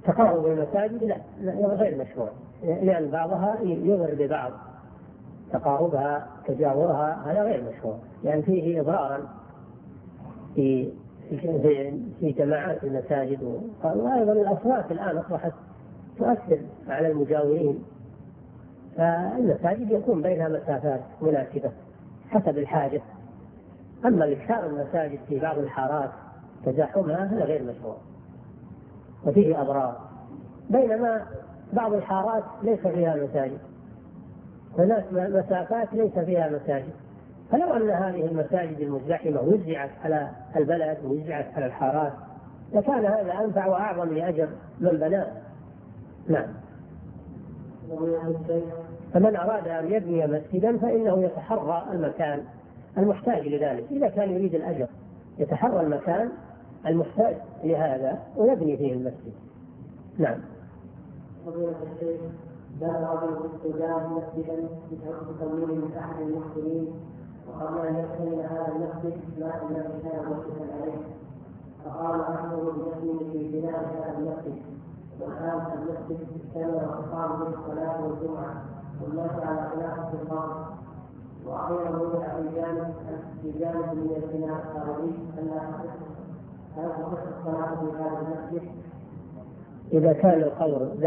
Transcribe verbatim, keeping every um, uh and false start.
تقارب المساجد لا غير مشروع، لأن بعضها يضر ببعض، تقاربها تجاورها هذا غير مشروع، لأن يعني فيه إضرارا في في في جماعات المساجد. وأيضا الأصوات الآن أصبحت تؤثر على المجاورين، فالمساجد يكون بينها مسافات مناسبة حسب الحاجة. أما إكثار المساجد في بعض الحارات تزاحمها هذا غير مشروع وفيه أضرار، بينما بعض الحارات ليس فيها مساجد، هناك مسافات ليس فيها مساجد. فلو أن هذه المساجد المزدحمة وزعت على البلد ووزعت على الحارات لكان هذا أنفع وأعظم لأجر من بناه. نعم. فمن أراد أن يبني مسجدا فإنه يتحرى المكان المحتاج لذلك، إذا كان يريد الأجر يتحرى المكان المحتاج لهذا ويبني فيه المسجد. نعم. باب رجل استجاب مسجدا بتمويل من احد المسلمين وقبل ان يدخل هذا المسجد ما الذي كان موقفا عليه، فقال امره باسمه في بناء هذا المسجد، وكان المسجد كان وقام به الصلاه والجمعه والناس على خلاف الفرض. واخيرا وضع في جانب في جانب من البناء الخارجي الا هل تصح الصلاه في هذا المسجد؟ اذا كان القبر